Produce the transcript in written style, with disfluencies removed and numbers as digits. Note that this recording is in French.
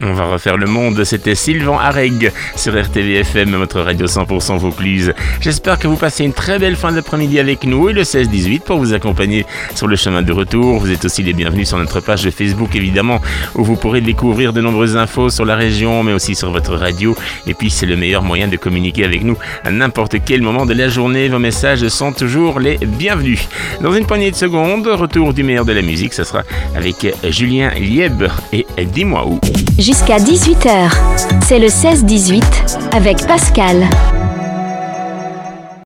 On va refaire le monde, c'était Sylvain Areg sur RTVFM, votre radio 100% Vaucluse. J'espère que vous passez une très belle fin d'après-midi avec nous et le 16-18 pour vous accompagner sur le chemin de retour. Vous êtes aussi les bienvenus sur notre page de Facebook évidemment, où vous pourrez découvrir de nombreuses infos sur la région, mais aussi sur votre radio. Et puis c'est le meilleur moyen de communiquer avec nous à n'importe quel moment de la journée. Vos messages sont toujours les bienvenus. Dans une poignée de secondes, retour du meilleur de la musique, ça sera avec Julien Lieb et Dis-moi où. Jusqu'à 18h, c'est le 16-18 avec Pascal.